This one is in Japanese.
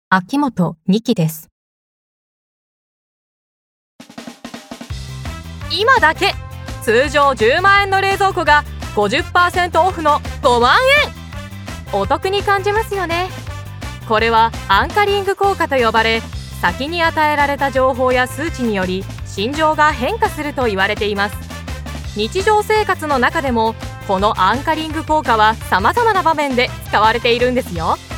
秋元2期です。 今だけ通常10万円の冷蔵庫が 50% オフの5万円。お得に感じますよね。これはアンカリング効果と呼ばれ、先に与えられた情報や数値により心情が変化すると言われています。日常生活の中でもこのアンカリング効果は様々な場面で使われているんですよ。